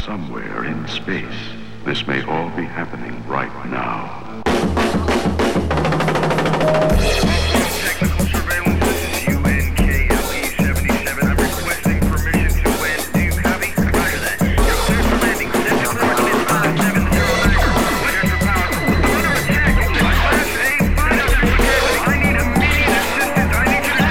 somewhere in space. This may all be happening right now. Technical surveillance, this is UNKLE-77. I'm requesting permission to land. Do you copy? Roger that. You're clear for landing. Descent coordinates 5709. Check your power. We're under attack. Class A fighter. I need immediate assistance. I need you to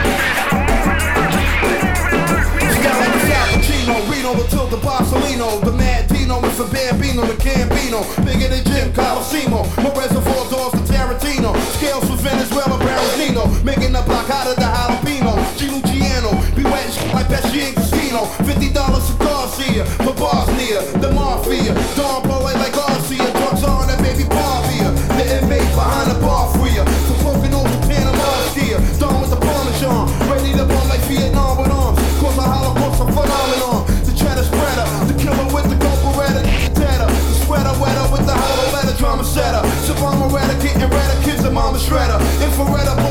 Scalino, Reno, Matilda, Barcelino, the Mad Dino, it's a Bambino, the Gambino, bigger than Jim Colosimo, my reservoir doors to Tarantino, scales for Venezuela, Baronino, making the block out of the jalapeno, Giuliano, be wet like Pesci and Casino, $50 cigars here, for Bosnia, the Mafia, Don Boy like Garcia, drugs on that baby Barbia, the inmate behind the bar freer, for poking over Panama steer, Don with the Parmesan, ready to bomb like Vietnam with arms, cause a Holocaust a phenomenon, the cheddar spreader, the killer with the gold beretta, the sweater wetter with the hollow letter, drama setter, Savannah redder, getting redder, kids and mama shredder, infrared